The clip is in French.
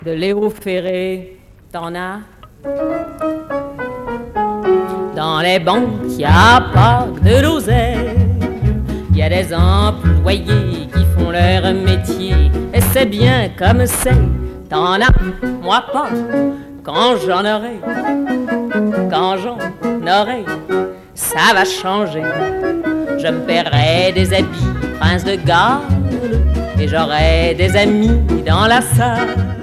de Léo Ferré, t'en as? Dans les banques, y a pas que de l'oseille, y a des employés qui font leur métier, et c'est bien comme c'est. T'en as, moi pas, quand j'en aurai, ça va changer. Je me paierai des habits, prince de Galles, et j'aurai des amis dans la salle.